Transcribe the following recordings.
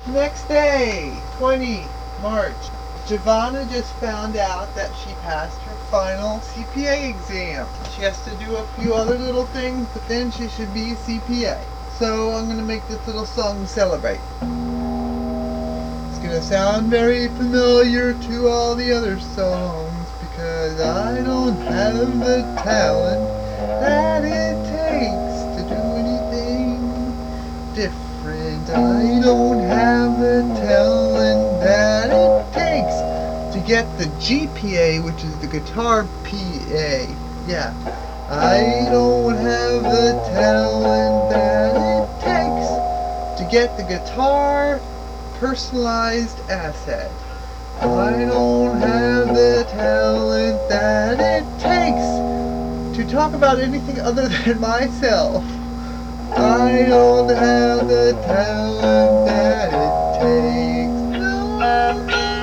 Next day, 20 March. Giovanna just found out that she passed her final CPA exam. She has to do a few other little things, but then she should be a CPA. So I'm going to make this little song to celebrate. It's going to sound very familiar to all the other songs because I don't have the talent that it takes to do anything different. I don't have the talent that it takes to get the GPA, which is the guitar PA. Yeah. I don't have the talent that it takes to get the guitar personalized asset. I don't have the talent that it takes to talk about anything other than myself. I don't have the talent that it takes. No, I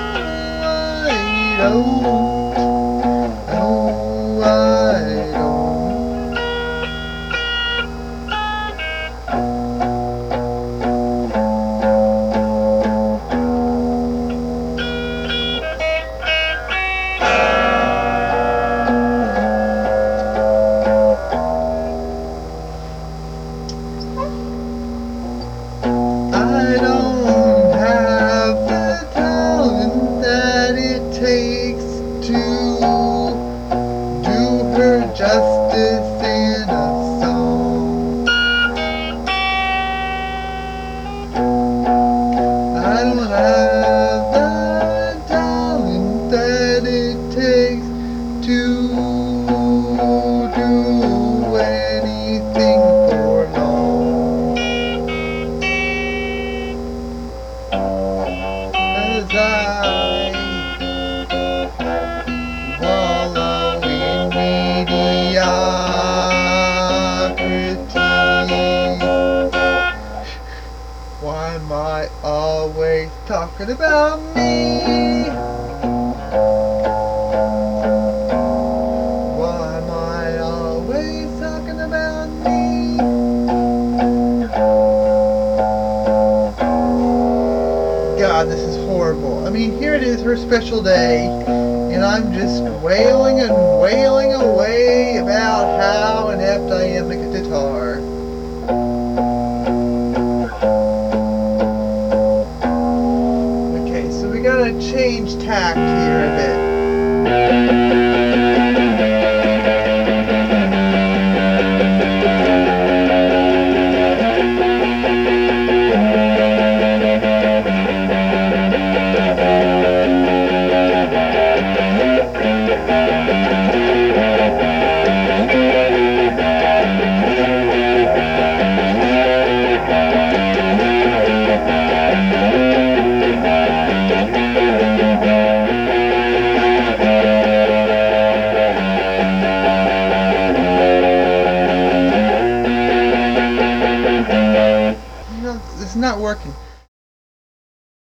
don't. No, I don't. I don't have the talent that it takes to do her justice in a song. I don't have the talent that it takes to do anything for long. As I wallow in mediocrity. Why am I always talking about me? Why am I always talking about me? God, this is horrible. I mean, here it is, her special day, and I'm just wailing and wailing away about how inept I am at guitar. Okay, so we gotta change tact here a bit. It's not working.